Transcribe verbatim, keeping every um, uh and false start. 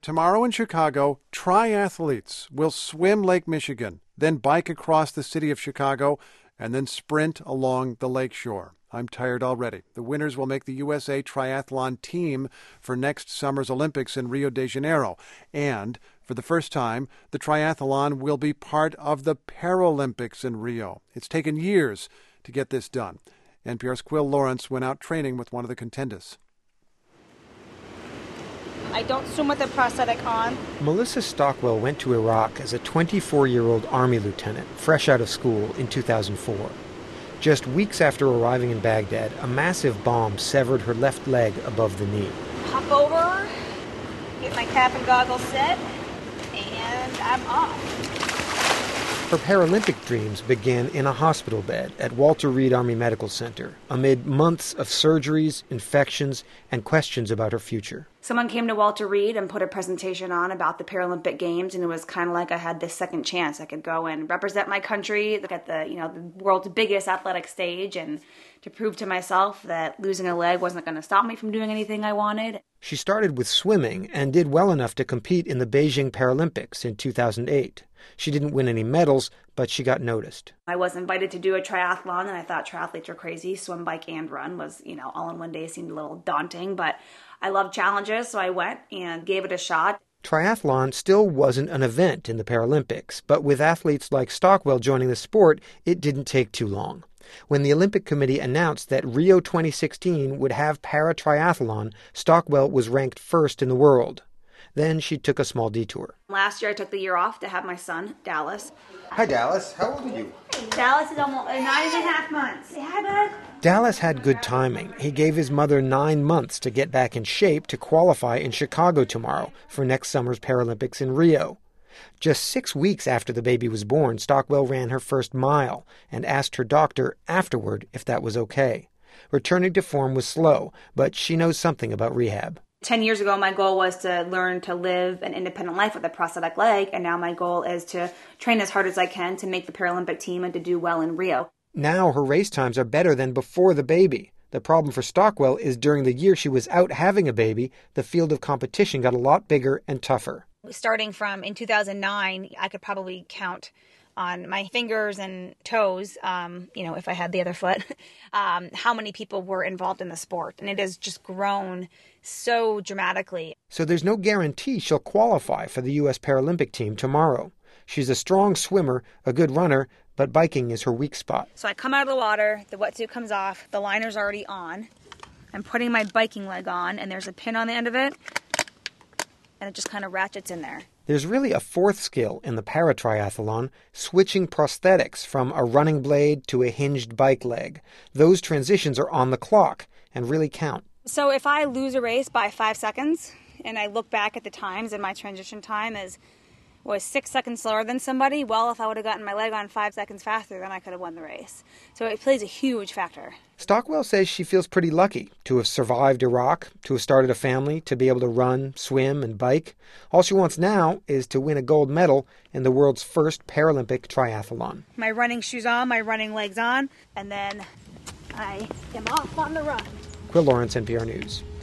Tomorrow in Chicago, triathletes will swim Lake Michigan, then bike across the city of Chicago, and then sprint along the lakeshore. I'm tired already. The winners will make the U S A Triathlon team for next summer's Olympics in Rio de Janeiro. And for the first time, the triathlon will be part of the Paralympics in Rio. It's taken years to get this done. N P R's Quill Lawrence went out training with one of the contenders. I don't swim with a prosthetic on. Melissa Stockwell went to Iraq as a twenty-four-year-old Army lieutenant, fresh out of school in two thousand four. Just weeks after arriving in Baghdad, a massive bomb severed her left leg above the knee. Hop over, get my cap and goggles set, and I'm off. Her Paralympic dreams began in a hospital bed at Walter Reed Army Medical Center, amid months of surgeries, infections, and questions about her future. Someone came to Walter Reed and put a presentation on about the Paralympic Games, and it was kind of like I had this second chance. I could go and represent my country, look at the, you know, the world's biggest athletic stage, and to prove to myself that losing a leg wasn't going to stop me from doing anything I wanted. She started with swimming and did well enough to compete in the Beijing Paralympics in two thousand eight. She didn't win any medals, but she got noticed. I was invited to do a triathlon, and I thought triathletes were crazy. Swim, bike, and run was, you know, all in one day seemed a little daunting, but I love challenges, so I went and gave it a shot. Triathlon still wasn't an event in the Paralympics, but with athletes like Stockwell joining the sport, it didn't take too long. When the Olympic Committee announced that Rio twenty sixteen would have para-triathlon, Stockwell was ranked first in the world. Then she took a small detour. Last year I took the year off to have my son, Dallas. Hi, Dallas. How old are you? Dallas is almost nine and a half months. Say hi, bud. Dallas had good timing. He gave his mother nine months to get back in shape to qualify in Chicago tomorrow for next summer's Paralympics in Rio. Just six weeks after the baby was born, Stockwell ran her first mile and asked her doctor afterward if that was okay. Returning to form was slow, but she knows something about rehab. Ten years ago, my goal was to learn to live an independent life with a prosthetic leg, and now my goal is to train as hard as I can to make the Paralympic team and to do well in Rio. Now her race times are better than before the baby. The problem for Stockwell is during the year she was out having a baby, the field of competition got a lot bigger and tougher. Starting from in two thousand nine, I could probably count on my fingers and toes, um, you know, if I had the other foot, um, how many people were involved in the sport. And it has just grown so dramatically. So there's no guarantee she'll qualify for the U S Paralympic team tomorrow. She's a strong swimmer, a good runner, but biking is her weak spot. So I come out of the water, the wetsuit comes off, the liner's already on. I'm putting my biking leg on, and there's a pin on the end of it, and it just kind of ratchets in there. There's really a fourth skill in the para-triathlon, switching prosthetics from a running blade to a hinged bike leg. Those transitions are on the clock and really count. So if I lose a race by five seconds, and I look back at the times, and my transition time is was six seconds slower than somebody, well, if I would have gotten my leg on five seconds faster, then I could have won the race. So it plays a huge factor. Stockwell says she feels pretty lucky to have survived Iraq, to have started a family, to be able to run, swim, and bike. All she wants now is to win a gold medal in the world's first Paralympic triathlon. My running shoes on, my running legs on, and then I am off on the run. Quill Lawrence, N P R News.